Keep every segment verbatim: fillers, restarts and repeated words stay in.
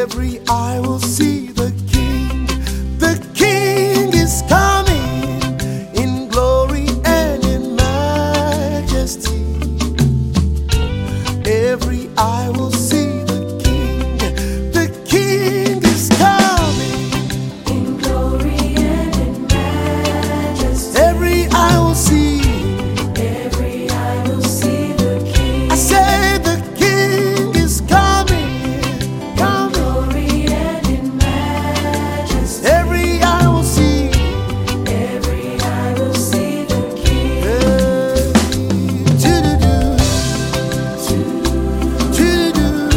Every eye will see the King. The King is coming in glory and in majesty. Every eye will see the King. The King is coming in glory and in majesty. Every eye will see. Every eye will see the King. I say the King is coming. In glory and in majesty. Every eye will see. Every eye will see the King. Hey, doo-doo-doo, doo-doo-doo,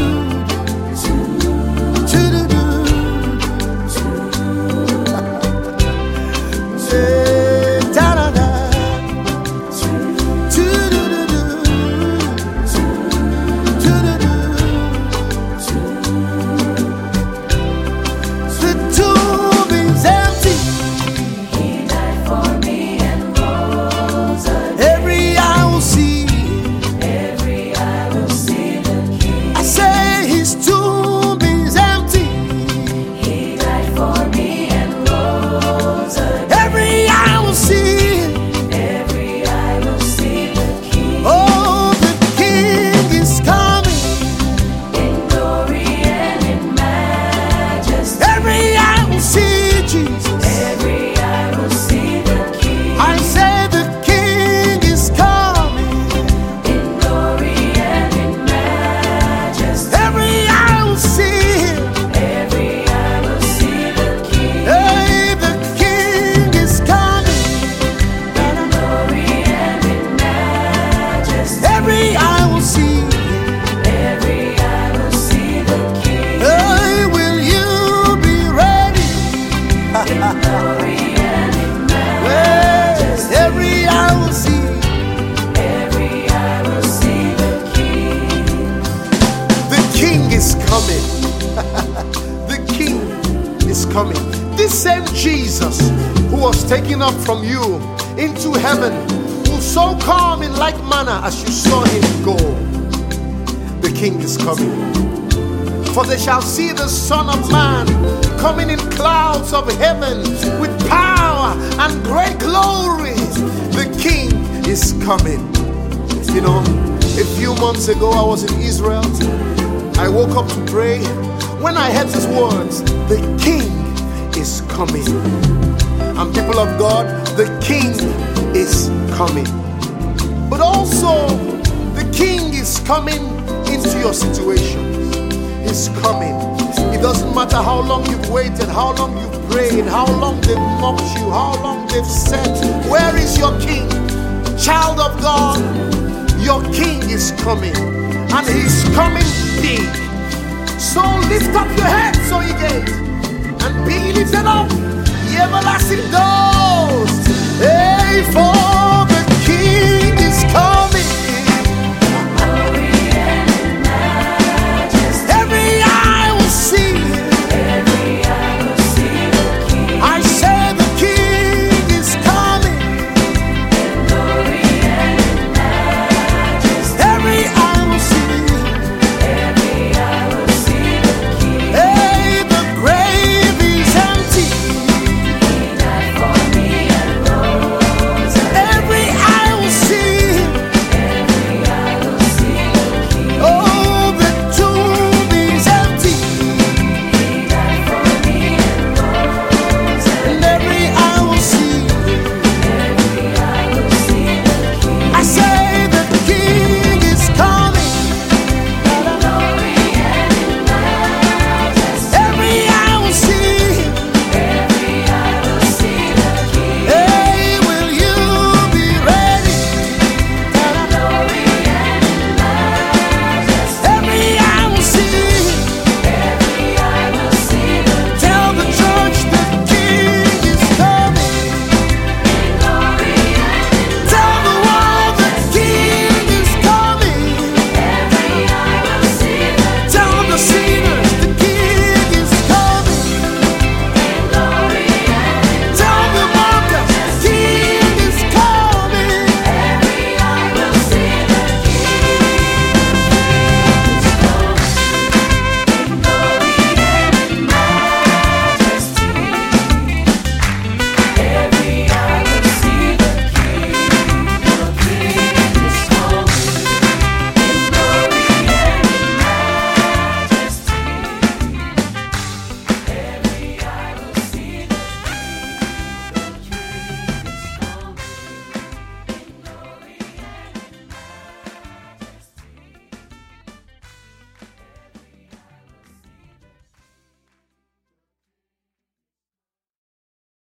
doo-doo-doo. Say, da-da-da. Doo-doo-doo-doo, doo-doo-doo. The tomb is empty. He died for me and rose again. Every eye will see. Every eye will see the King. I say his tomb is empty. He died for me and rose again. Every eye will see. Every eye will see the King. Oh, the King is coming. In glory and in majesty. Every eye will see Jesus. Every eye will see the King. I say the King is coming. In glory and in majesty. Every eye will see him. Every eye will see the King. Hey, the King is coming. In glory and in majesty. Every eye will see. Every eye will see the King. Hey, will you be ready? In glory and in Hey, majesty. every eye will see. Every eye will see the King. The King is coming. The King is coming. This same Jesus who was taken up from you into heaven will so come in like manner as you saw him go. The King is coming. For they shall see the Son of Man coming in clouds of heaven with power and great glory. The King is coming. You know, a few months ago I was in Israel. I woke up to pray. When I heard these words, the King is coming. And people of God, the King is coming. But also, the King is coming into your situations. He's coming. It doesn't matter how long you've waited, how long you've prayed, how long they've mocked you, how long they've said, where is your King? Child of God, your King is coming. And he's coming big. So lift up your heads, O ye gates, and be lifted up, ye everlasting doors. Hey, for